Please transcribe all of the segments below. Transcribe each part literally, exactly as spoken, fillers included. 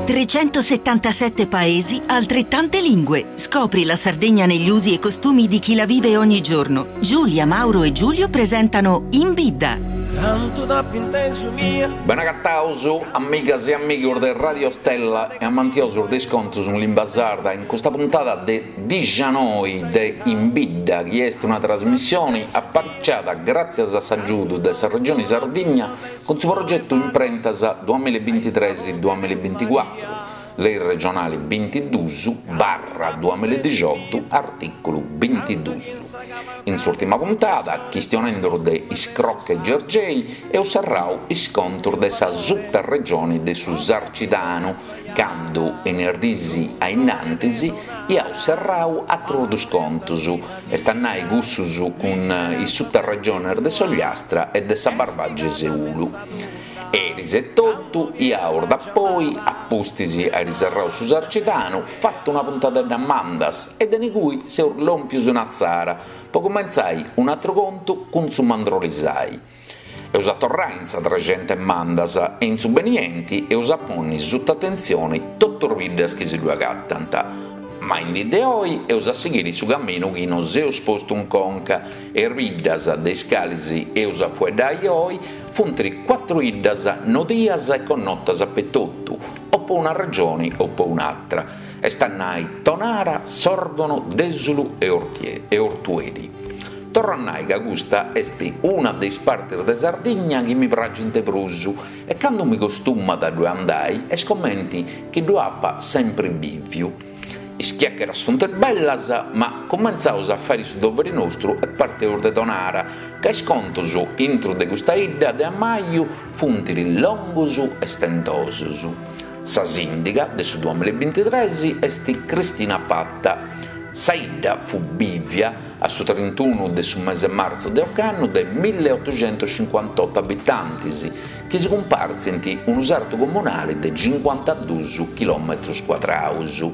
trecentosettantasette paesi, altrettante lingue. Scopri la Sardegna negli usi e costumi di chi la vive ogni giorno. Giulia, Mauro e Giulio presentano In Bidda. Benagattausu, amigas e amici del Radio Stella e amantiosu di sconto sull'Imbasarda in questa puntata de diciannove de In Bidda, che è una trasmissione apparecchiata grazie a s'aggiuto della regione Sardegna con suo progetto Imprentas duemilaventitré duemilaventiquattro. Lei regionale ventidue barra duemiladiciotto articolo ventidue. In s'ultima puntata, questionando de iscrocche Gergei e osserrau iscontro de sa sutta regione de su Sarcitano, quando enerdisi a innantesi e osserrau altro scontosu e stannai gussusu con i sutta regione de Sogliastra e de sa Barbagge Seulu. E risettotto, e da poi, appustisi a riserrao su Sarcitano, fatto una puntata da mandas, e da cui se urlompiu su una zara, poi comenzai un altro conto con su mandrolisai. E usa torrenza tra gente e mandas, e in subenienti, e usa ponni sotto attenzione tutto rides che si due gattanta. Ma in di hoy e usa seguire su cammino che non si è sposto un conca e ridas dei scalisi e usa fuedai hoy funtri quattro iddas nodias e connottas a petotto o po' una regione o po' un'altra e stannai tonara sorgono desulu e, ortie, e ortueri. Torrannai che gusta esti una dei spartir de Sardegna che mi praginte prusu e quando mi costuma da due andai e scommenti che duappa sempre bivio. Schiacchera sunt bellas, ma comenzaus a fare su dovere nostro e parteur de tonara, che scontosu intro de gusta idda de ammaio funtiri longusu e stentosusu. Sa sindica de su duemilaventitré esti Cristina Patta. Sa idda fu bivia a su trentuno de su mese marzo de occanno de milleottocentocinquantotto abitanti, che si comparsenti un usarto comunale de cinquantadue chilometri quadrati.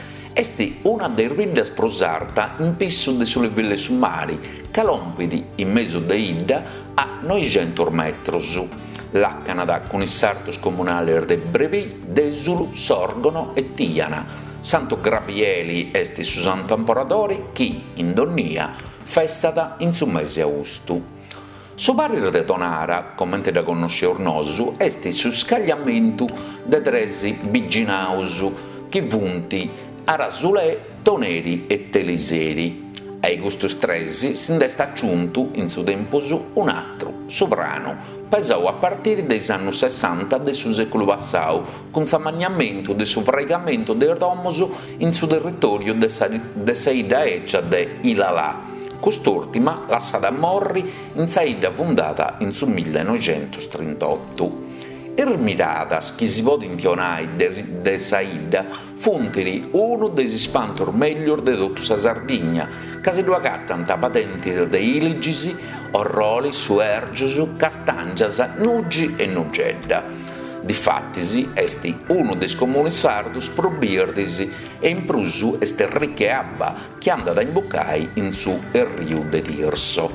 Esti una dei riddas prosarta in pisso de sulle ville summari, calompidi in mezzo de idda a novecento metri. La Canada con i sartos comunali de Brevi, Desulu, Sorgono e Tiana. Santo Grabieli esti su Santo Amporadori, chi in Donnia festata in su mese augusto. Su barrio de Tonara, come da conoscere nosu, esti su scagliamento de tresi Biginausu, chi vunti Arasulè, Toneri e Teliseri. Ai gusti stresi si desta aggiunto in suo tempo un altro, sovrano, pesò a partire dai anni sessanta del suo secolo passato, con s'ammagnamento del sovragamento del Romoso in suo territorio de Saida Eccia de Ilalà. Quest'ultima lasciata a morri in Saida fondata in su millenovecentotrentotto. Ermiradas, che si può intionare de, de Saida, funtiri uno dei spantor meglio de tutta sa Sardegna, che si due cattanta patenti de iligisi, orroli, suergiusu, castangias, nugi e nugedda. Difattisi, esti uno dei comuni sardus probirdisi e in prusu este ricche abba, che anda da imboccai in su il rio de Tirso.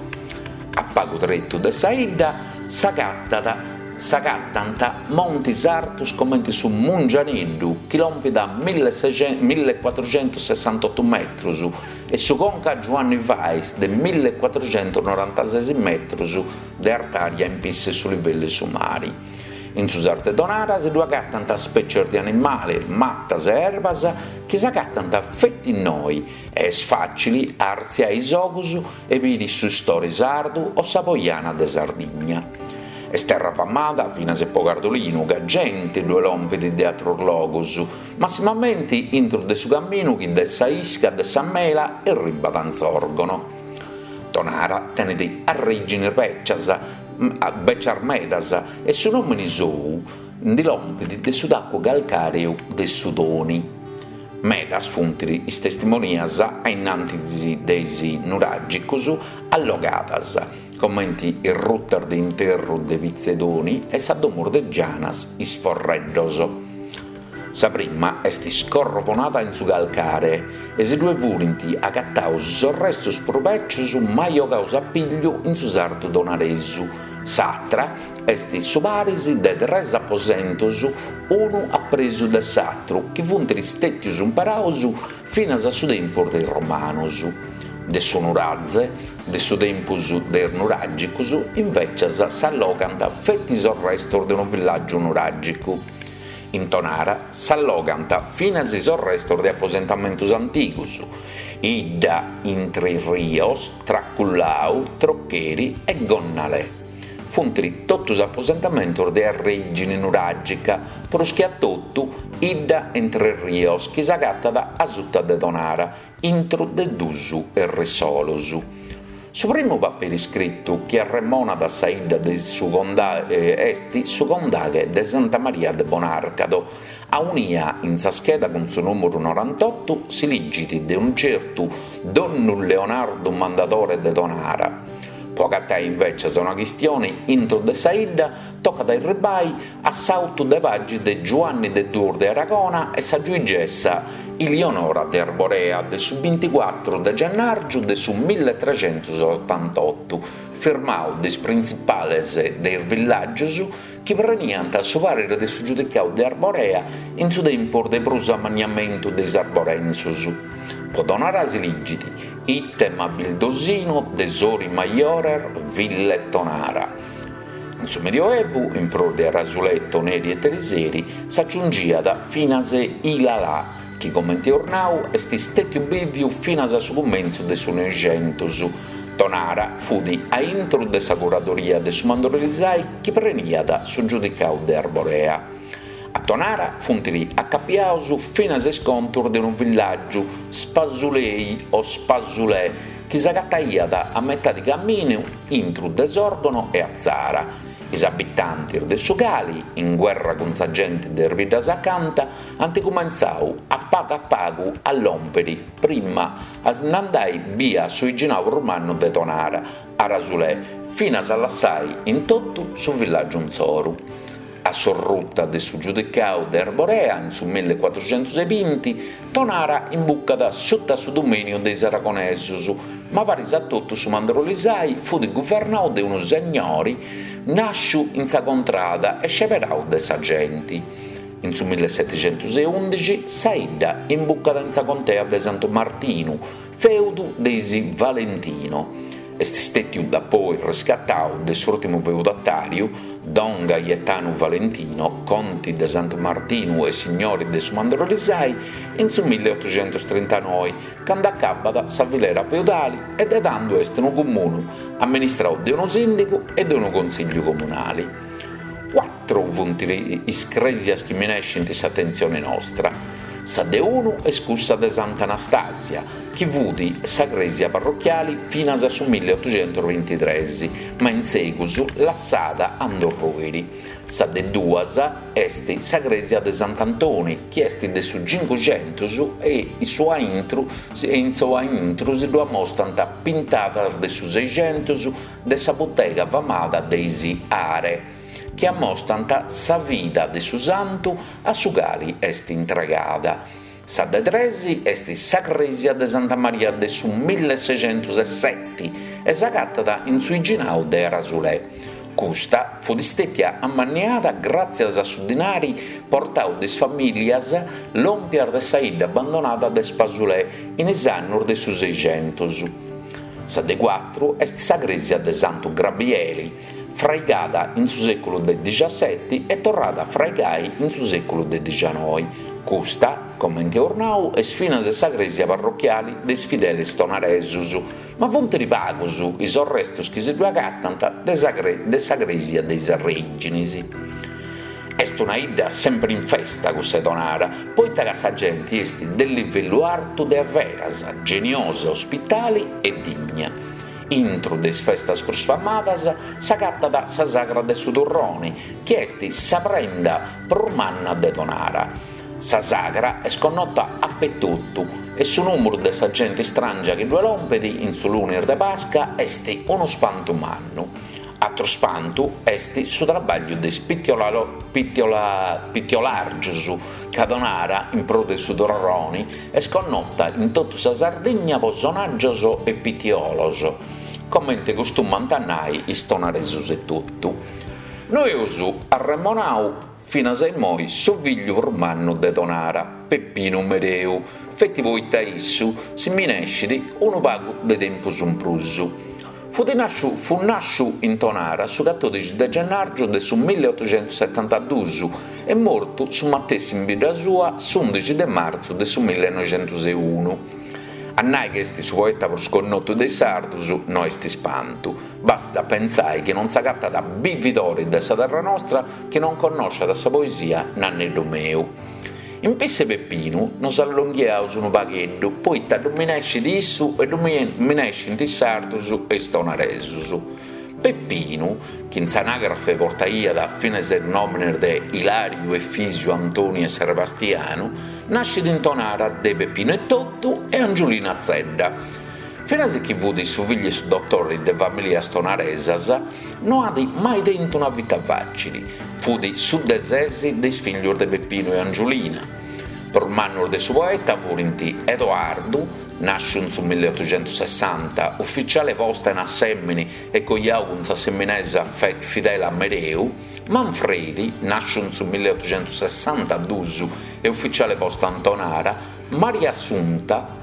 A pago dretto de Saida, sagattata, Sagattanta monti sartus commenti su Mungianiddu, chilometri da millequattrocentosessantotto metri e su Conca Giovanni Vais de millequattrocentonovantasei metri de artaria in pisse su livelli sumari. In su sarte donara si due gattanta specie di animali, mattas e erbas che sagattanta fetti noi e sfaccili arzia isogusu e vidi su stori sardu o sapoiana de Sardegna. Esterra famata fino a se pogardolino, che gente due lompidi di atrologos, massimamente intro de su cammino che de sa isca, de sa mela e riba tanzorgono. Tonara tenete a origine vecchias, a becciarmedas e su nome di sou, di lompidi de su d'acqua calcareo de sudoni. Medas funtiri is testimonias a innanti desi nuraggi cosu allogatas, commenti il rutter di interro de Vizzedoni e sa domurdegianas is forreddoso. Sa prima esti scorroponata in su calcare e se due vulinti agattaus sorrestus proveccius maio causa piglio in su sardo donaresu, S'atra est su parisi de tres aposentos, unu appresu de s'atru, chi funt stettius imparaus finas a su tempus dei romanos. De su nurazze, de su tempus dei nuragicus, invecias s'allogant fettis o restor de un villaggio nuragicu. In Tonara s'allogant finas is o restor de aposentamentus antigus, idda intri rios, Tracullau, Troccheri e Gonnalè. Funtri totus aposentamentos de origine nuragica, proschi a tottu idda entre rios, chi s'agattat a sutta de Tonara, intro de dusu e risolosu. Su primo papiri scrittu chi arremonat sa idda de su conda, eh, esti su condaghe de Santa Maria de Bonarcado. A unia in sa scheda con su numero norantotto si ligiti de un certo Donnu Leonardo Mandatore de Tonara. Pocatai invece è una questione intro de Saidda tocca dai ribai a sautu de paggi de Giovanni de Dur de Aragona e sa giugessa Eleonora de Arborea de su ventiquattro de gennaio de su milletrecentottantotto, firmau des principales dei villagios che preniant a su parere de su giudicau de Arborea in su tempor de prosamagnamento des arborensus. Podonara si ligiti, ittem abildosino desori maiorer ville Tonara. In su Medioevu, in pro de Rasuletto, Neri e Teliseri, s'aggiungiat finas Ilalà, chi commenti ornau est stetiu biviu finas a su comenzu de su Negentus. Tonara fudi a intro de sa curadoria de su Mandorelizai chi preniat su giudicau de Arborea. A Tonara funtili accappiaus finas a scontur de un villaggio Spasulei o Spasulè chi s'agattaiat a metà di cammino intro Desordono e a Zara. Is abitanti de su Cali, in guerra con sa gente de Ervidas acanta, anticumenzau a pagu a pagu a lomperi, prima a snandai via sui ginau romano de Tonara, a Rasulè, finas a lassai in tutto su villaggio Unzoru. A sorrutta de su giudicau de Arborea, in su millequattrocentosventi, Tonara imbuccada sotto su dominio dei Aragonesus, ma paris a tutto su Mandorlisai fu di governau de uno signori, nasciu in sa contrada e sceperau de sa genti. In su millesettecentoundici, Saidda imbuccada in sa contea de Santo Martino, feudu deisi Valentino. Est stetiu da poi riscattau de s'ultimo feudatario, Don Gaetano Valentino, conti de Santo Martino e signori de su Mandorlisai, in su milleottocentotrentanove, quando accabat sa vilera feudali ed edando est un comune, amministrau de uno sindaco e de uno consiglio comunali. Quattro vuntili iscresias chi menescenti s'attenzione nostra. Sa de uno è scussa de Santa Anastasia, chi vudi sa gresia parrocchiali fino a su milleottocentoventitré, ma in segusu lassada andò ruiri. Sa de duas esti sa gresia de Sant'Antoni, chi esti de su cinquecento e i sua intru, e in sua intru si lo mostanta pintata de su seicento de sa bottega famata deisi Are, che ammostanta sa vita de su santu a su cali est intregada. Sa de tresi est sa cresia de Santa Maria de su milleseicentosette e s'agattata in su iginau de Rasulè. Custa fu distettia ammanniata grazie a su dinari portau des familias l'ompiar de Saidda abbandonata de Spasulè in esannur de su seicentos. Sa de quattro est sa cresia de Santu Grabieli, fraigata in su secolo del diciassette e tornata a fraigai in su secolo del diciannove. Custa, commenti ornau, è sfina de sa cresia parrocchiali des fideles tonaresus, ma fonte di pagus is orrestos chi si due agattant de sa, cre- de sa cresia deis origines. Est una idda sempre in festa cusse Tonara, poita che sa gente est del livello alto de averas, geniosa, ospitali e digna. Intro des festas prus famadas s'agattat sa sagra de su Turroni, che est sa prenda promanna de Tonara. Sa sagra è sconnota a petuttu e su numero de sa gente strangia che due lompedi in su lunar de Pasca est uno spantu mannu. Altro spantu est su trabaglio de pittiola, pittiolargius che Tonara in pro de su Turroni è sconnota in tutta sa Sardegna personaggios e pittiolos. commenti costume antannai istonaresus e tutto. Noi usu arremonau fino a sei moi su figlio urmanno de Tonara, Peppino Medeu, fetti voi taissu, si minescidi, uno pago de tempo sun prusu. Fu, nasciu, fu nasciu in Tonara su quattordici de gennaio de su milleottocentosettantadue e morto su mattesimo vita sua su undici de marzo de su millenovecentoseuno. Annai che esti su poeta per sconnotto dei sardus no esti spantu, basta pensare che non s'agatta da bividori dessa terra nostra che non conosce da sa poesia nanneddo meu. In pesse Peppino nos allunghiaus un paghetto, poi t'addominesci di issu e dominesci in tissardus e stonaresus. Peppino, che in s'anagrafe portaia da fine del nomine de Ilario Effisio Antonio e Sebastiano, nasce in Tonara de Peppino e Tottu e Angiolina Zedda. Fino a che vudi su figli su dottori de famiglia stonaresas, non ha mai dentro una vita facile, fudi su desesi dei figli de Peppino e Angiolina. Per manno de suo poeta furinti Edoardo, nasce in su milleottocentosessanta, ufficiale posta in Assemmini e cogliau con sa semminesa Fidela Medeu, Manfredi, nasce in su milleottocentosessantadue e ufficiale posta in Tonara, Maria Assunta,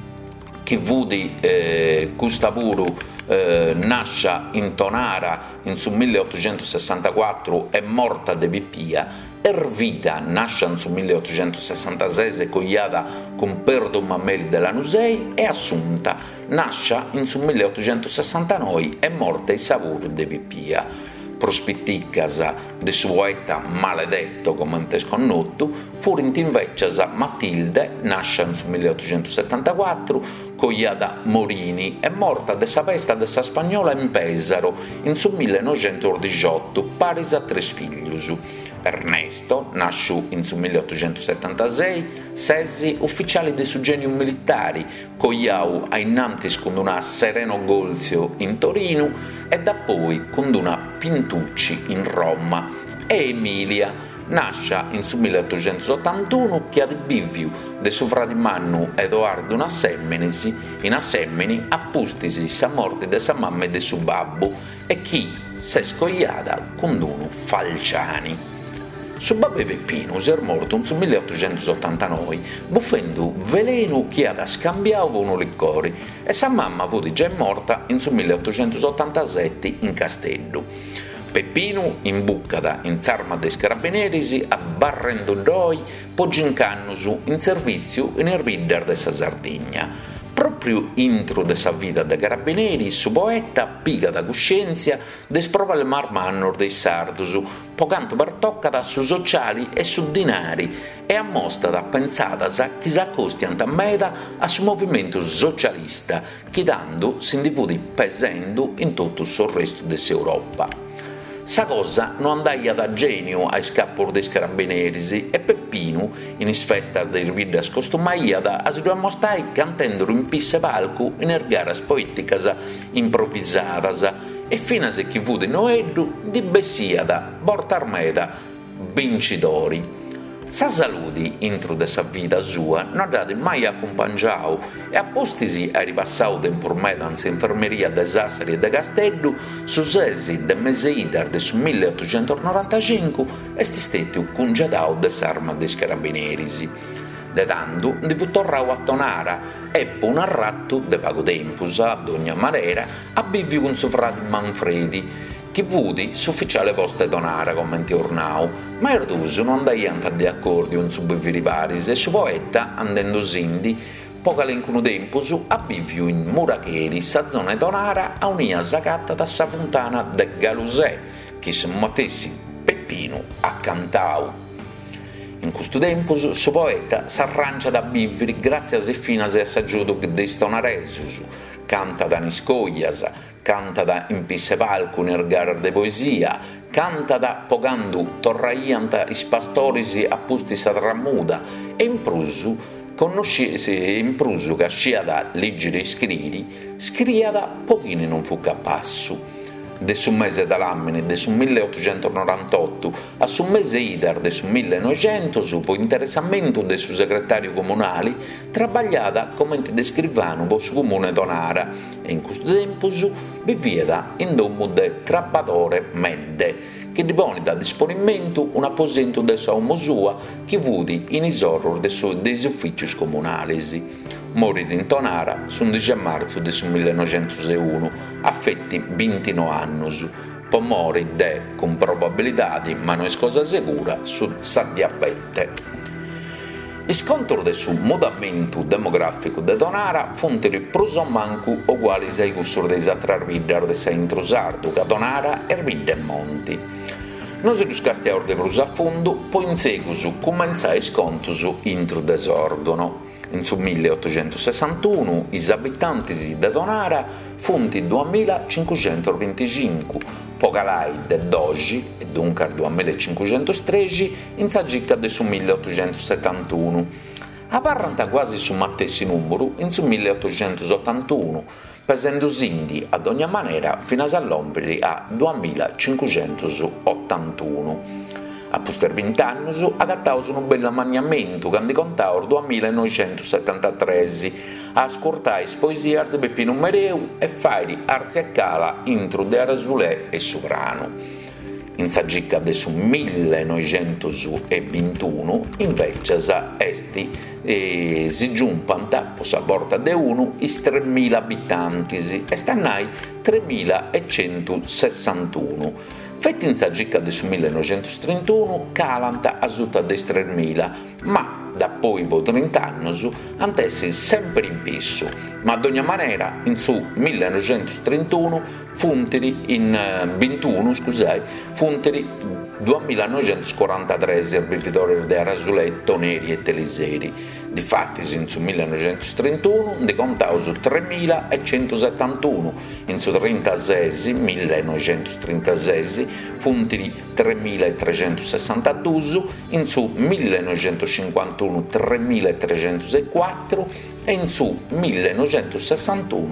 che vudi eh, Gustavuru eh, nasce in Tonara in su milleottocentosessantaquattro e morta de Bippia, Ervita nasce in su milleottocentosessantasei e cogliata con Perdo Mammeli della Nusei e Assunta nasce in su milleottocentosessantanove e morta in Savuro de Bippia. Prospitticas de su poeta maledetto come te sconnotto furono invece Matilde, nasce in su milleottocentosettantaquattro, cogliata Morini e morta de sa pesta de sa spagnola in Pesaro in su millenovecentodiciotto, paris a tre figlius. Ernesto, nasce in su milleottocentosettantasei, Sesi, ufficiale de su genio militari, cogliau a innantis con una Sereno Golzio in Torino e da poi con una Pintucci in Roma, e Emilia, nasce in su milleottocentottantuno che ad Biviu de su fradimannu Edoardo in Assemmenisi, in Assemmeni appustisi sa morte de sa mamma e de su babbo e chi s'è scogliata con uno Falciani. Su babbo Peppino si è morto in su milleottocentottantanove buffendo veleno che ha scambiato con un liquore e sa mamma fu già morta in su milleottocentottantasette in Castello. Peppino imbuccata in sarma dei carabinieri a Barrendo d'Oi Poggincannusu in servizio in il ridder de sa Sardegna. Proprio intro de sa vita de carabinieri, su poeta piga da coscienza desprova il marmannor dei sardus, pocanto bartoccata su sociali e su dinari, e ammostra da pensata che si accostiano a meta a su movimento socialista, che dando si indivudi pesendo in tutto il resto dell'Europa. Sa cosa non andai da genio ai scappor dei carabinieri e Peppino, in isfesta dei ridas costumaiada, a si mostrai cantendolo in pisse palco in ergaras poeticas improvvisadas e fino a se chi fu di Noeddu di Bessiada, Bortarmeda, vincitori. Sa saludi, intro de sa vita sua, non andate mai accompagnau e appostisi a ripassau tempor medanza infermeria de Sassari e de Castello, su sesi de meseidar de su milleottocentonovantacinque e sti stetti congedau de s'arma dei carabinieri. De tanto, di fu torrau a Tonara e po un arratto de pago tempus, ad ogni manera, a bivi con suo frate Manfredi, che vudi s'ufficiale posta e Tonara commenti ornau, ma Erduso non andaiant di accordio in su biviri paris e su poeta andendo sindi, poca lencuno tempus a biviu in Muracheri, sa zona e Tonara a unia sacatta da sa fontana de Galusè, che se mettessi Peppino a cantau. In questo tempo su poeta s'arrancia da biviri grazie a se fina se assaggiuto de stonaresus, canta da niscoglias, canta da in pisse palco in ergar de poesia, canta da pogandu torraiant is pastorisi appusti sa tramuda e in prusu conoscesi in prusu che scia da leggere e scriri, scria da pochini non fu capassu. de su mese dall'ammine de su milleottocentonovantotto a su mese idar de su millenovecento, po interessamento de su segretario comunale, trabagliata come descrivano po su comune Donara e in questo tempo viveva in domo de Trabatore Medde, che dipone da disponimento un apposento de sua sua che vudi in isorro dei uffici comunali. Morì in Tonara l'undici marzo del millenovecentouno, affetti ventinove anni, poi morì de, con probabilità, ma non è cosa sicura, su sa diabete. Il scontro del suo mutamento demografico de Tonara fonteri prosomanco uguali ai gusti dei attravidder de sa intrusardo, che Tonara e Ridde Monti. Non si riuscasti a ordine prusa a fondo, poi in seguito cominciai il scontro intro desorgono. In su milleottocentosessantuno i abitanti di Tonara furono duemilacinquecentoventicinque, pocalai de dogi e dunque duemilacinquecentotredici in sagicca del su milleottocentosettantuno. Apparenta quasi su mattessi numero in su milleottocentottantuno, pesando quindi ad ogni maniera fino all'ombri a duemilacinquecentottantuno. A poster venti anni agattavo un bel ammagnamento che contavo duemilanovecentosettantatré a ascoltare poesie di Beppino Mereu e fare arzi a cala intro de Arasulè e Sovrano. In sagicca del su millenovecentoventuno invece esti e si giumpanta possa porta de uno i tremila abitanti e stannai tremilacentosessantuno. Fetti in sagicca del su millenovecentotrentuno calanta a sutta dei tremila, ma da poi po' trenta anni antessi sempre in pisso, ma ad ogni maniera in su millenovecentotrentuno funteri in ventuno, scusai, funteri duemilanovecentoquarantatré servitori di Arasuletto, Neri e Teliseri. Difatti in su millenovecentotrentuno ne contavo su tremilacentosettantuno, in su trentasei, millenovecentotrentasei, funteri tremilatrecentosessantadue, in su millenovecentocinquantuno tremilatrecentosessantaquattro e in su millenovecentosessantuno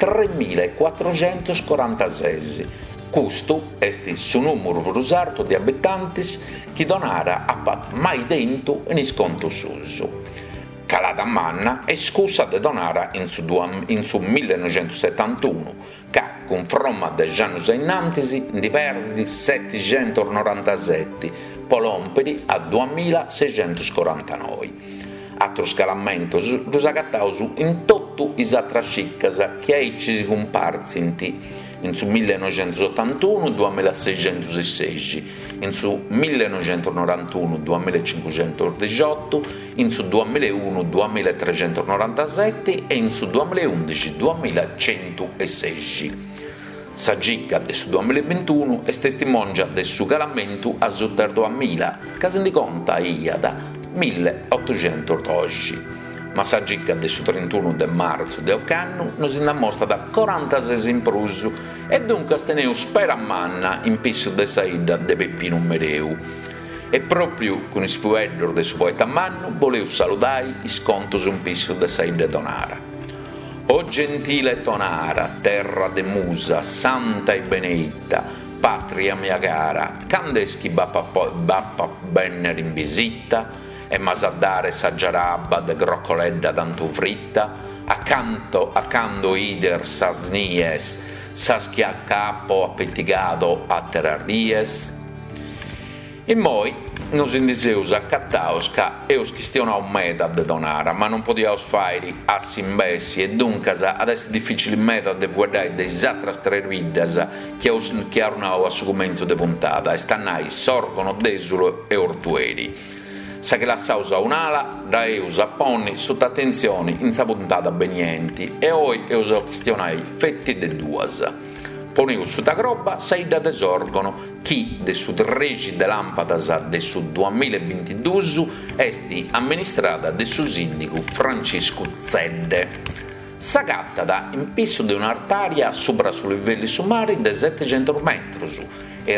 tremilaquattrocentosquarantasei. Questo è il suo numero brusarto di abitanti che Donara ha fatto mai dentro in sconto suso. Calata manna è scusa di Donara in su, in su millenovecentosettantuno, che con fromma de Gianus Innantisi di perdi settecentonovantasette, polomperi a duemilaseicentosquarantanove. Altro scalamento rusagattausu in tutto i satrasciccasa che ai ci si comparsinti in su millenovecentottantuno duemilaseicentosedici, in su millenovecentonovantuno duemilacinquecentodiciotto, in su duemilauno duemilatrecentonovantasette e in su duemilaundici duemilacentosedici. Sagicca del su duemilaventuno è testimonia del suo calamento a sotterdo a Mila, che si conta ia da milleottocentododici. Ma sagicca del su trentuno di marzo del anno non si mostra da quarantasei in prusu e dunque steneu spera manna in pisso de saida de Beppino Mereu. E proprio con il sfuedro del suo poeta manno voleu salutare i scontos un pisso de saida Donara. O gentile Tonara, terra de musa, santa e benedetta, patria mia cara, candeschi bappa, bappa benner in visita, e masaddare saggiarabba de groccoledda tanto fritta, accanto accanto ider sasnies, saschia capo appettigato a terardies. E moi nos indiseus accattaus ca eus chistionau meta de Donara, ma non podiaus fare assimbessi e dunque adesso difficile meta de guardare dei atras treviddas che arnau a su comenzo de puntata e stannai sorgono desulo e ortueri. Sa che la sausa un'ala, da eus a ponni sotto attenzione in sa puntata benienti e oi eus a questionai fetti de duas. Poneu sotto groba saida desorgono chi de su tredici de lampadas de su duemilaventidue esti amministrata de su sindico Francisco Zedde. Sa gattata in pisso di un'artaria sopra su livelli sumari de settecento metri e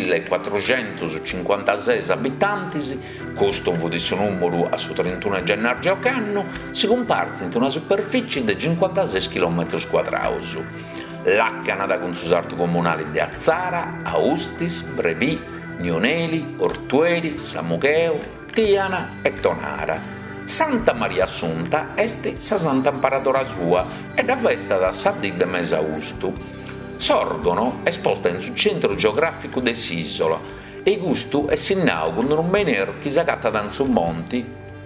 millequattrocentocinquantasei abitanti, questo fu di suo numero a su trentuno gennaio anno, si comparsa in una superficie di cinquantasei chilometri quadrati. l'Accanada con su sarto comunale di Azzara, Austis, Brevì, Nioneli, Ortueri, Samucheo, Tiana e Tonara. Santa Maria Assunta est sa santa imparadora sua ed è festa da Sadì de mese augusto. Sorgono esposta in sul centro geografico dell'isola e gusto è sinnau con un menero che si agatta da su monti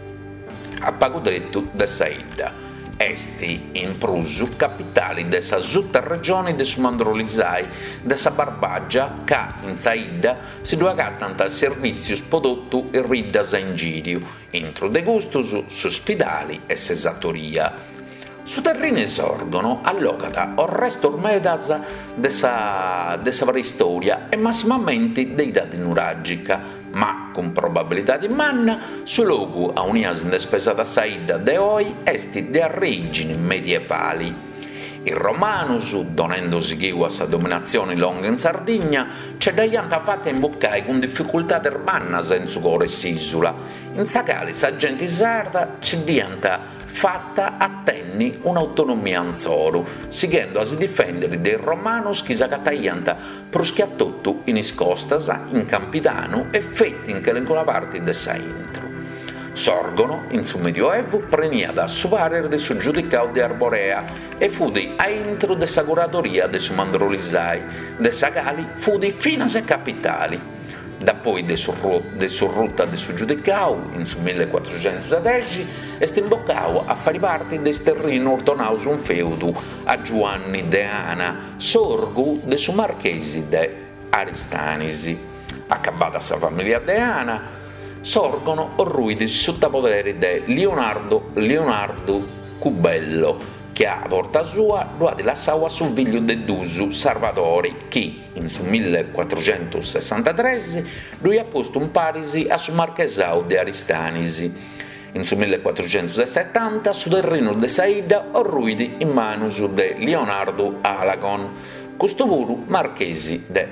a pago dritto de Saida. Esti in Prusu, capitali dessa tutta regione de su Mandrolizai, dessa Barbaggia, ca in Saida si duagattanta servizi prodotto e riddas in girio, intro de gustus su spidali e sesatoria. Su terrene sorgono allocata o resto ormedas dessa, dessa preistoria e massimamente deità nuragica, ma con probabilità di manna su luogo a unias de spesata saida de oi esti de origini medievali. I romanus, donendosi chiu a sa dominazione longa in Sardegna, c'è daianta fatta imboccai con difficoltà urbana senza cuore sisula. In sagale sa gente sarda c'è dianta fatta a tenni un'autonomia anzoru, seguendo a si difendere dei romanos che s'agattaianta proschiattotto in iscostas, in Campidano e fetti in quella parte de sa intro. Sorgono, in su Medioevo, prenia da su parer de su giudicao di Arborea e fu di a intro de sa curadoria de su Mandrolizai, de sa gali fu di fino a se capitali. Da poi de surrutta de su giudicau, in su millequattrocentosedici, e stimboccau a fare parte del terreno ordonaus un feudo a Giovanni de Ana, sorgu de su marchesi de Aristanisi. Accabata sa famiglia de Ana, sorgono ruidi sotto podere de Leonardo Leonardo Cubello, che a porta sua lo ha lasciato a suo figlio de Dusu Salvatore, che in su millequattrocentosessantatré lui ha posto un parisi a su marchesau de Aristanisi. In su millequattrocentosettanta su terreno de Saida o ruidi in manus de Leonardo Alagon, questo puru marchesi de,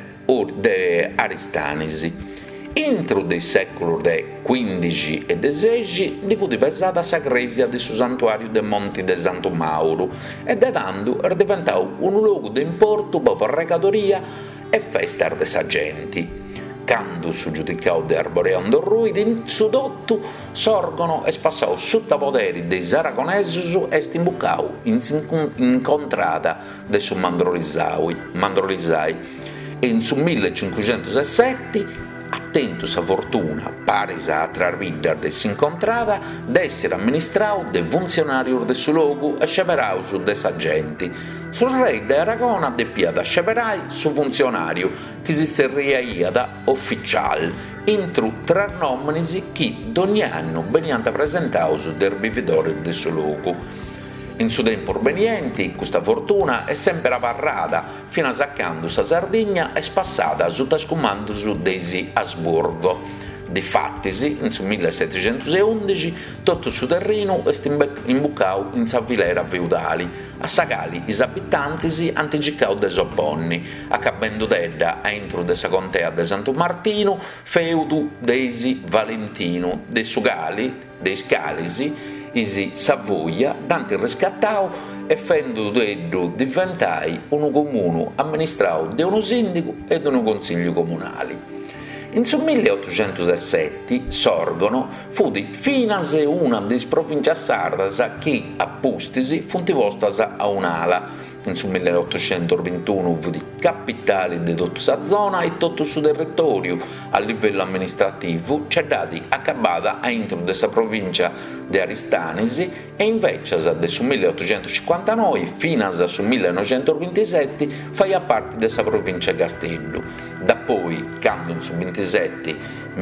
de Aristanisi. Entro dei secoli del quindici e dodici di fu diventata sagresia del suo santuario dei Monti de Santo Mauro e da tanto è diventato un luogo di importo per regadoria e festa de sa genti. Quando su giudicao de Arboreando Ruidi in sudotto sorgono e spassato sotto poteri dei Saragonesus e stimbuccao in incontrata de su Mandrolizai Mandrolizai e in su millecinquecentosette attento sa fortuna, paris a trarvidder de s'incontrada, d'essere amministrato de funzionario de su logo e sceverausu de sa genti. Sul re de Aragona deppia da sceverai su funzionario, che si zerriaia da ufficial, intru tra nomisi chi d'ogni anno veniante presentausu del vividore de su logo. In su tempo provenienti, questa fortuna è sempre avvarrata, fino a saccando sa Sardegna e spassata su tascumando su desi Asburgo. Difattisi, in su millesettecentoundici, tutto su terreno è imbuccao in sa filera feudali, a sagali is abitantisi antigicao de sopponni, accabendo dedda a entro de sa contea de Santo Martino, feudu desi Valentino, de sugali, dei scalisi, isi Savoia, dante riscattau e fendo deddo diventai un comune amministrato da uno sindaco e da un consiglio comunale. In su milleottocentosette sorgono fu di finase una di provincia sardas che a Pustisi funtivostas a un'ala. In su milleottocentoventuno fu di capitale di tutta sa zona e tutto su territorio a livello amministrativo c'è dati accabata a intro dessa provincia di Aristanisi e invece da su milleottocentocinquantanove fino a su millenovecentoventisette fa parte dessa provincia Castello. Da poi, quando in su ventisette,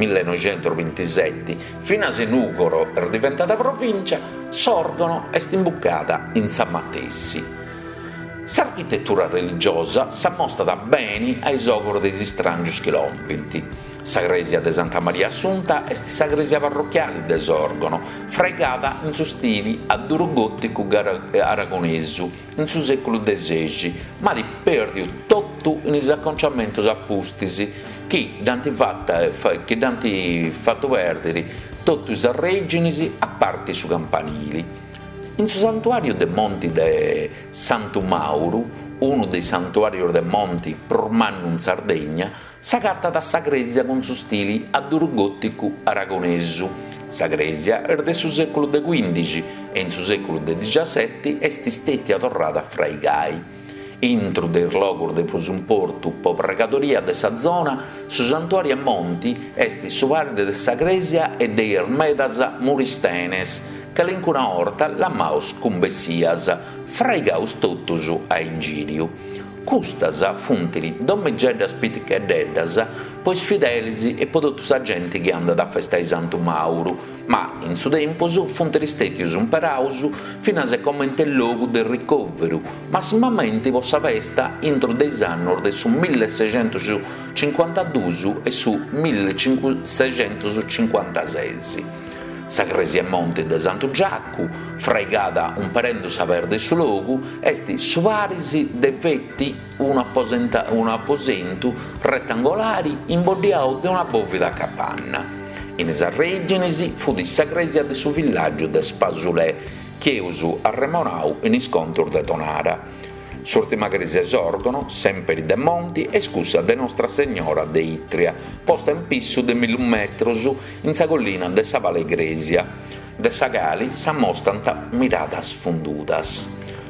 millenovecentoventisette, fino a Senugoro è diventata provincia, sorgono e stimbuccata in San Mattessi. L'architettura religiosa si mostra bene ai sogoro dei strangi chilompinti. Sagresia de Santa Maria Assunta e sagresia parrocchiale de Sorgono, fregata in su stili a duro gotico aragonesu in su secolo desessi, ma di perdio tutto in acconciamento a Pustisi, che danti fatta che danti fatto perdere tutti i arreginisi a parte su campanili. In su santuario dei Monti de Santo Mauro, uno dei santuari dei monti Prormannu in Sardegna, s'agatta da Sagresia con su stili adurgotico aragonesu. Sagresia era del secolo quindici e in su secolo diciassette esti stati torrata fra i gai. Intro del logor de prosumportu po pregatoria de sa zona, su santuari a monti esti su verde de Sagresia e de Ermedas Muristenes, che l'incuna orta la maus cum bessias, fra i gaus tottusu a ingiriu. Custas funtili dommegeddas piticheddas, poi fidelisi e podottus agenti che andano a festai Santu Mauru, ma in su tempus funtili stetius un perausu fino a se commente il logo del ricovero, massimamente vossa vesta intro dei anni del su milleseicentocinquantadue e su milleseicentoscinquantasei. Sagresia Monte de Santu Giaccu, fregada un perendo saper de su logu, esti suarisi de vetti un, un apposentu rettangolari imbodiau de una bovida capanna. In esa regenesi fu di Sagresia de su villaggio de Spasulè, chiusu a Remonau in iscontro de Tonara. Sortima crisi esorgono, sempre de monti, e scusa de Nostra Signora de Itria, posta in pissu de millum metros in sa collina de sa Valle Gresia. De sa gali s'ammostanta miradas fondudas.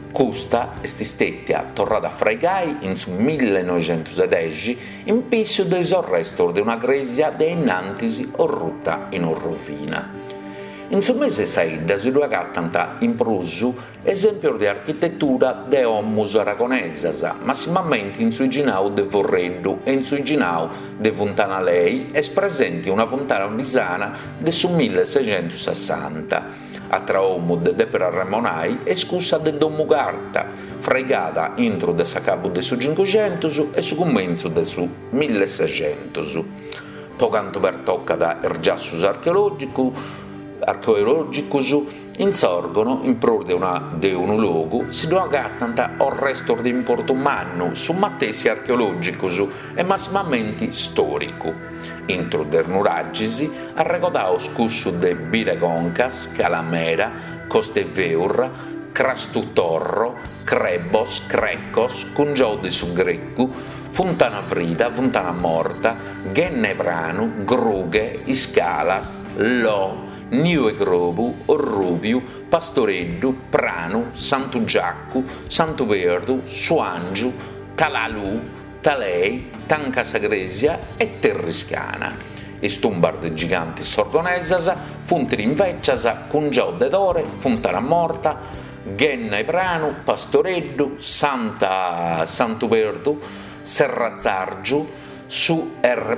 Custa esti stettia torrada fra i gai in su millenovecentosedeci in pissu de sorrestor de una gresia de innantisi o rutta in orrovina. In su mese saidda si luagattanta in prusu esempio di architettura de ommus aragonesas, massimamente in sui ginau de Vorreddu e in sui ginau de Fontana Lei es presenti una fontana pisana de su milleseicentosessanta. Atra omu de Depera Remonai e scusa de Dommu Garta, fregata intro de sa cabu de su cinquecento e su comenzo de su milleseicento. Tocanto per tocca da ergiassus archeologicu archeologicus insorgono in pro de, una, de un luogo si luagattanta o resto di importo umano su mattesi archeologicus e massimamente storicu. Intro der nuragisi arregodao scussu de Biregoncas, Calamera, Costeveur, Crastutorro, Crebos, Crecos, Cungiò de su Greccu, Fontana Frida, Fontana Morta, Gennebranu, Grughe, Iscalas, Lo, Niu e Grobu, Orrubiu, Pastoreddu, Pranu, Santu Giaccu, Santu Verdu, Suangiu, Talalu, Talei, Tanca Sagresia e Terriscana. Istumbar giganti sorgonesas, funtiri inveccias, Cungiò de Dore, Fontana Morta, Genna e Pranu, Pastoreddu, Santa Santu Verdu, Serrazzargiu, Su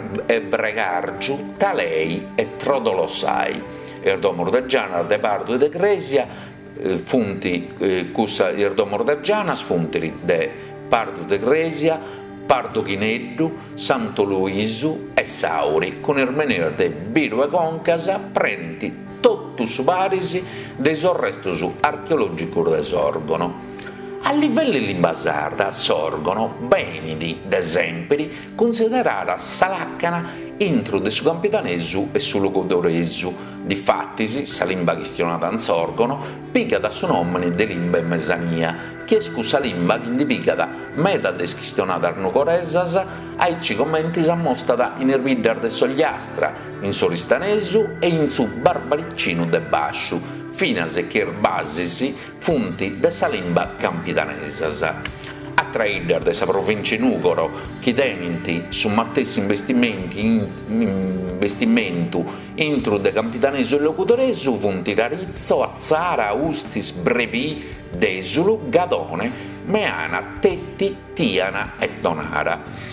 Ebregargiu, Talei e Trodolosai. Erdomor de Giana, de Pardu e de Gresia, eh, funti eh, cussa Erdomor de Giana, sfuntiri de Pardu de Gresia, Pardu Chineddu, Santo Luisu e Sauri, con Ermenir de Biru e Concasa, prenti tottus varisi de sorrestus archeologicus de sorgono. A livello limbasarda sorgono beni di esemperi considerata salaccana intro de su campitanesu e su logodoresu. Difattisi, sa limba chistionata in sorgono, piga da su nome de limba e mesania, che scusa limba che indipigata meta deschistionata arnucoresas, ai ci commenti s'ammostata in ervidar de sogliastra, in soristanesu e in su barbaricino de basciu, fino a se che basisi funti de sa limba campitanesas. A traidar de sa provincia Nugoro, che tenenti su mattessi investimenti in, in investimento intro de campitanesu e locutoresu funti Rarizzo, Azzara, Ustis, Brevi, Desulu, Gadone, Meana, Tetti, Tiana e Tonara.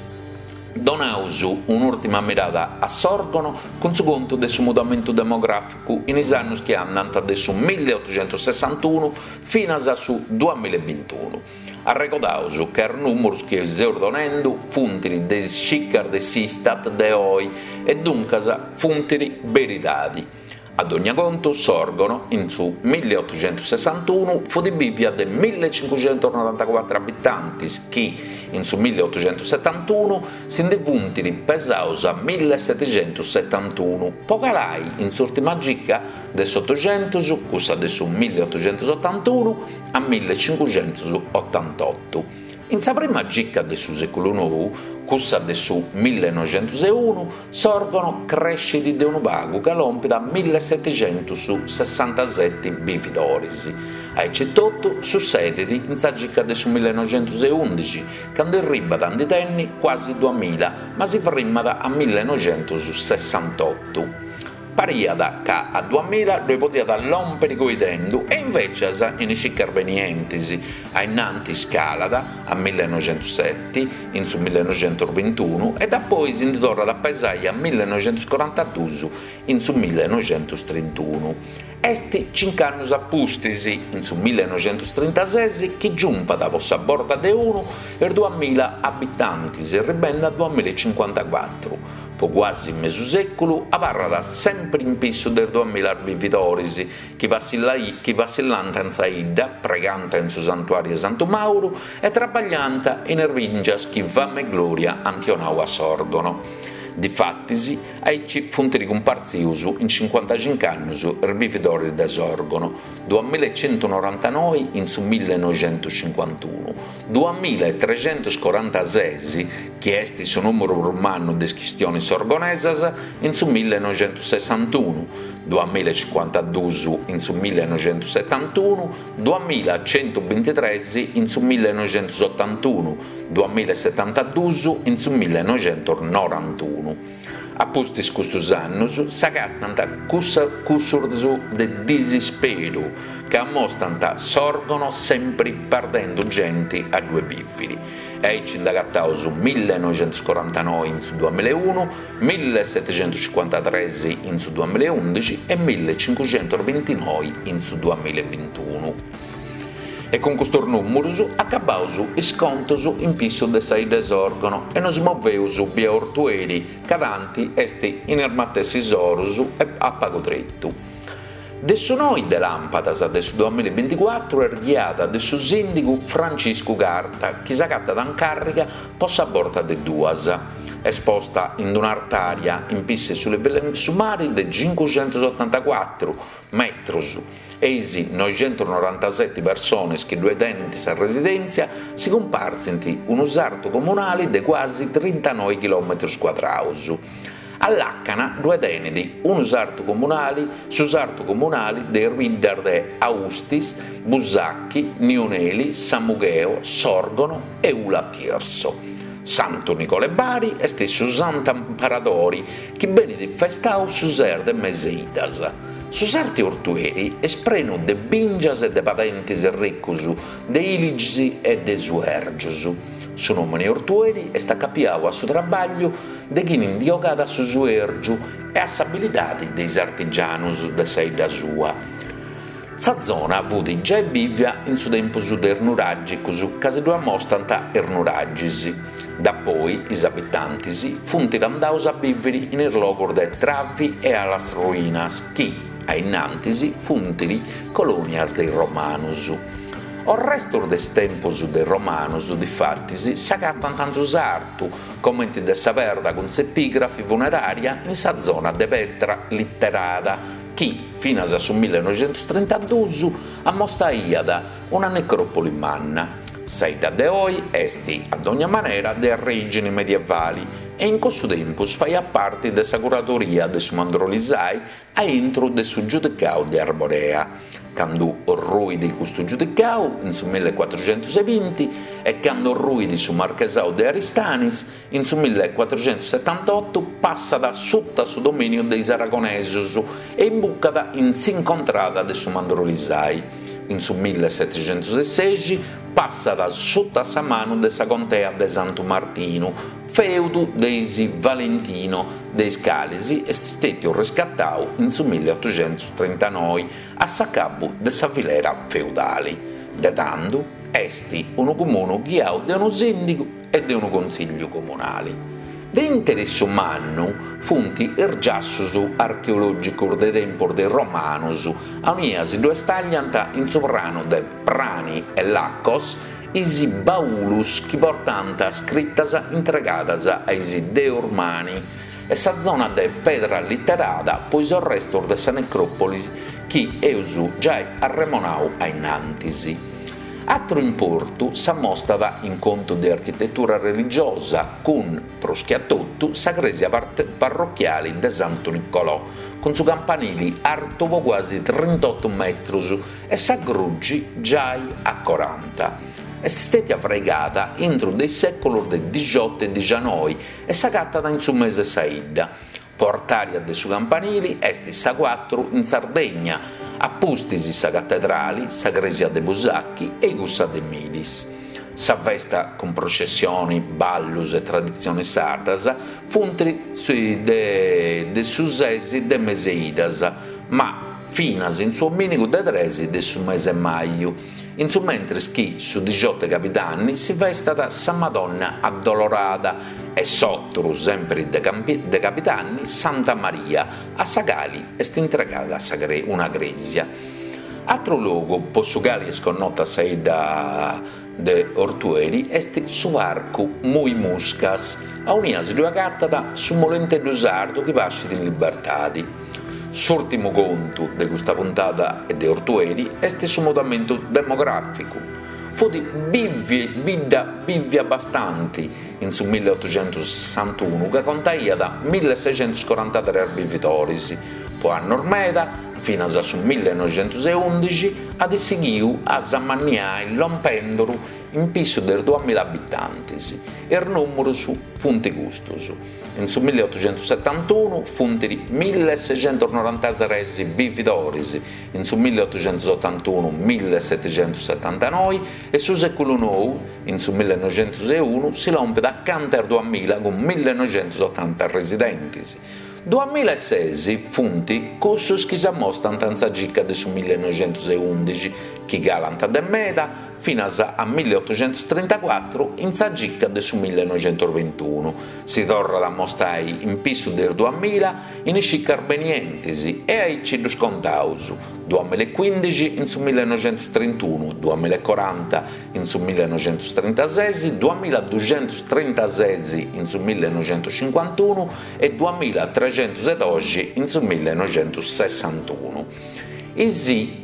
Donausu un'ultima mirata a sorgono con su conto del suo mutamento demografico in anni che andano da su milleottocentosessantuno fino a su duemilaventuno. A recordausu che er numeri che esorgonendo funtiri de scicar de sistat de oi e dunque funtiri veritadi. Ad ogni conto sorgono in su milleottocentosessantuno fu di Bibbia de millecinquecentonovantaquattro abitanti che in su milleottocentosettantuno si indivuntiri pesaus a millesettecentosettantuno, pocalai in s'ultima gicca del settecento, cussa de su milleottocentottantuno a millecinquecentottantotto. In sa prima gicca del secolo nuovo, cussa del su millenovecentoseiuno, sorgono cresciti di un vago che lompita millesettecentosessantasette bividorisi, a eccetto su sediti in sa gicca del su millenovecentoseiundici, quando arriva tanti tenni quasi duemila, ma si fermata a millenovecentosessantotto. Pariada che a duemila lui poteva lompere coi denti e invece in i carvenientisi a innanti scalada a millenovecentosette in su millenovecentoventuno e da poi si ritorna da paesaia a millenovecentoquarantadue in su millenovecentotrentuno. Esti cinque anni appustisi in su millenovecentotrentasei che giunpa da vostra borda de uno e duemila abitanti e ribenda a duemilacinquantaquattro. Po quasi mezzo secolo a parla da sempre in pisso del duemila bividorisi che vacillanta in saida, preganta in su santuario Santo Mauro e trabaglianta in ervingias che fame e gloria antionau a sorgono. Difattisi, aici funtiri comparziusu in cinquantacinque anni erbividori da sorgono, duemilacentonovantanove in su millenovecentocinquantuno, duemilatrecentosquarantasei, che esti su numero romano de schistioni sorgonesas, in su millenovecentosessantuno, duemilacinquantadue in su millenovecentosettantuno, duemilacentoventitré in su millenovecentottantuno, duemilasettantadue in su millenovecentonovantuno. A postis custos annos s'agattanta cussurzu de disispero che ammostanta sorgono sempre perdendo gente a due bifidi. Eici indagattau su millenovecentosquarantanove in su duemilauno, millesettecentocinquantatré in su duemilaundici e millecinquecentoventinove in su duemilaventuno. E con questo numero accabausu i scontos in pisso de saide sorgono e non si moveusu via ortueri cadanti esti inermatessi sorusu e a pago dritto. Adesso noi de Lampadas adesso duemilaventiquattro è ghiata del suo sindaco Francisco Garta che s'agatta da carica possa a borda de duasa esposta in un'artaria in pisse sulle vele sumari de cinquecentottantaquattro metri e isi novecentonovantasette persone che due denti a residenza si comparsenti un usarto comunale de quasi trentanove chilometri quadrati. All'Accana due denedi, un usarto comunale, s'usarto comunale dei ridder de Austis, Busacchi, Nioneli, Samugheo, Sorgono e Ula Tirso. Santo Nicole Bari e stesso Sant'Amparadori, che bene di festau su ser de Meseidas. Su sarti ortueri espreno de bingias e de patentes e riccusu, de iligi e de suergiusu. Su nomene ortueri e sta capiau a su trabaglio de chi indiogada su suergiu e a s'abilitati dei artigianus de seida sua. Sa zona avuti già e bivia in su tempo su de ernuraggicus, casi due ammostanta ernuraggisi. Da poi is abitantisi funti andaus a vivere in il loco de travi e allas ruinas, chi a innantisi funtili colonia dei romanus. O resto des tempos dei romanus difattisi s'agattan tanto sartu, commenti de saperda con s'epigrafi funeraria in sa zona de Petra litterata, chi fino a su millenovecentotrentadue ammostaiada una necropoli manna. Saida de oi esti ad ogni maniera de origini medievali e in questo tempo fai a parte della curatoria de su Mandrolisai a intro de su giudicau de Arborea, quando orrui di questo giudicau in su millequattrocentoventi e quando orrui di su Marchesau de Aristanis in su millequattrocentosettantotto passa da sotto su dominio dei Aragonesus e imbuccata in s'incontrata de su Mandrolisai. In su millesettecentosedici passa da sotto a sa mano de sa contea de Santo Martino, feudo deisi Valentino dei Scalisi e steti riscattau in su milleottocentotrentanove a sa capo de sa filera feudali. Detando, esti uno comune ghiau de uno sindaco e de uno consiglio comunale. De interesse umano funti ergiassus archeologico de tempor de Romanus, a uniasi due staglianta in sovrano de Prani e Laccos, isi baulus chi portanta scrittas entregadas a isi de Urmani, e sa zona de pedra litterata, poi il resto de sa necropoli chi eusu già arremonau a innantisi. Altro importo si mostra in conto di architettura religiosa con proschiatotto sa chiesa parrocchiale di Santo Niccolò, con su campanili alto quasi trentotto metri e sa grugi già a quaranta. È stata fregata entro dei secoli del diciotto e diciannove e sa cattata in su mese saida. Portaria de su campanili esti sa quattro in Sardegna, appustisi sa cattedrali, sa Gresia de Busacchi e Gussa de Milis. Sa festa con processioni, ballus e tradizioni sardas, funtri de, de susesi de Meseidas, ma finas in suo minico de tresi de su mese maio. In su mentre chi su diciotto capitani si festa sa Madonna addolorata e sottru sempre de, campi, de capitani Santa Maria a Sagali est entregata una gresia. Altro luogo posso gali e sconnota saida de Ortueri est su varco Mui Muscas, a uniasi due cattata su molente d'usardo che pasci in libertadi. S'ultimo conto di questa puntata e di Ortueri è su mutamento demografico. Fu di bivvi, vida bivvi abbastanti in su milleottocentosessantuno che contaia da milleseicentoquarantatré arbivitori, poi a Normeda fino a su millenovecentoundici ad seguiu a Zammanniai Lompendoro in più di duemila abitanti e il numero su funti gustos. In su milleottocentosettantuno funtiri milleseicentonovantatré vividori, in su milleottocentottantuno millesettecentosettantanove e su secolo nuovo, in su millenovecentouno, si rompe da accanto al duemila con millenovecentottanta residenti. duemilasei funti cossos che si mostrano tanza gicca di su millenovecentoundici, che galanta de meda, fino a milleottocentotrentaquattro in sa gicca di su millenovecentoventuno. Si torna da mostrare in più del duemila in sci carbenientesi e ai cidu scontausu, duemilaquindici in su millenovecentotrentuno, duemilaquaranta in su millenovecentotrentasei, duemiladuecentotrentasei in su millenovecentocinquantuno e duemilatrecentododici in su millenovecentosessantuno. E sì,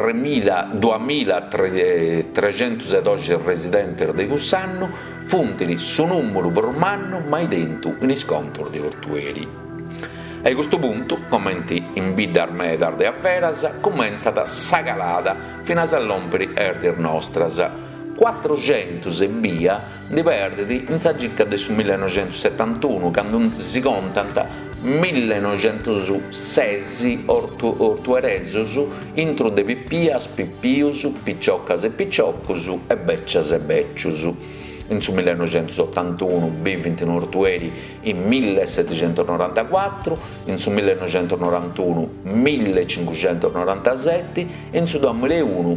duemilatrecentododici residenti di quest'anno funtili su numero per anno mai dentro in scontro di Ortueri. A questo punto, commenti in bidda armedar de afferas, comincia da sagalada fino a rompere erdir nostras. quattrocento e via di perditi in sagicca del millenovecentosettantuno, quando si contano millenovecentosei ortu, ortueresos intro de pippias, pippius, picciocas e picciocus e beccias e beccius. In su millenovecentottantuno B venti ortueri in millesettecentonovantaquattro, in su millenovecentonovantuno millecinquecentonovantasette e in su duemilauno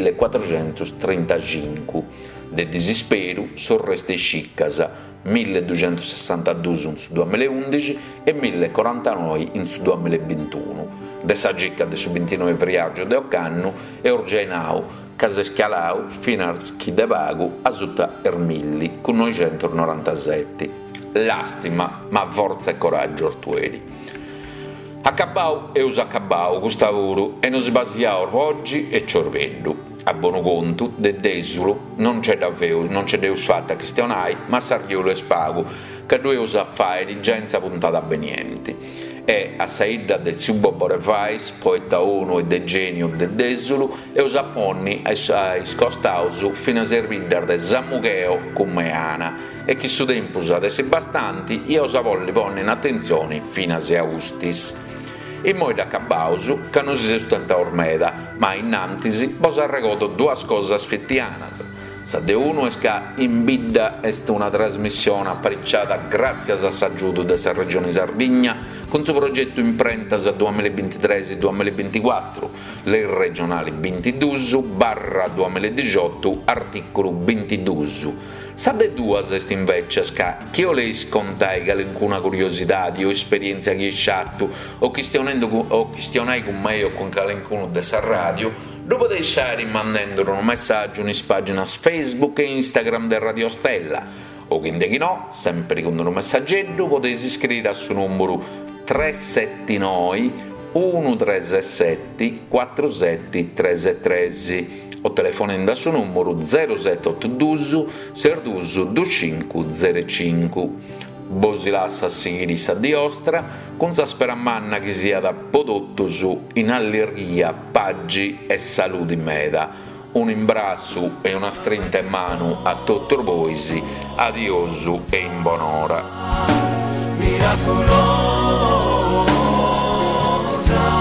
millequattrocentotrentacinque. De disispero sorreste sciccas milleduecentosessantadue in su duemilaundici e millequarantanove in su duemilaventuno. De sa gicca de su ventinove viaggio de Occanno e Orgenau, Caseschialau fino a chi de Vago a Sutta Ermilli con novecentonovantasette. Lastima, ma forza e coraggio Ortueri. Accabau e usa accabau Gustavuro e non si basiao oggi e ciorveddu. A buono conto, de desulo non c'è davvero, non c'è deus fatta questionai, ma sarriolo e spago, che due usa affari già in sa puntata benienti. E a saida del subo Borevais, poeta uno e de genio de desulo, e usa ponni ai, ai scostausu fino a servire de Zamugheo come Ana, e chi su tempo usate se bastanti, io usa volle ponni in attenzione fino a se austis. E moi da Cabausu, che non si sustenta ormeda, ma innantisi vos arregoto due cose sfettianas. Sa de uno è che in bidda est una trasmissione apparecciata grazie all'aggiuto della regione Sardegna con suo progetto Imprentas duemilaventitré duemilaventiquattro, le regionali ventidue barra duemiladiciotto articolo ventidue. Sa de due est invece che chi o lei scontai che alcuna curiosità o esperienza che è sciatto o questionai con me o con qualcuno della radio, lo potete lasciare mandando un messaggio in pagina Facebook e Instagram del Radio Stella o quindi no, sempre con un messaggio potete iscrivere sul numero tre sette nove uno tre sette quattro sette tre tre o telefonando su numero zero sette otto due sei due due cinque zero cinque. Bosi lassa a seguire di ostra, con sa speramanna che sia da prodotto su in allergia, paggi e salute meda. Un imbrasso e una strinta in mano a tutti voi, adiosu e in buon'ora. Miracolosa.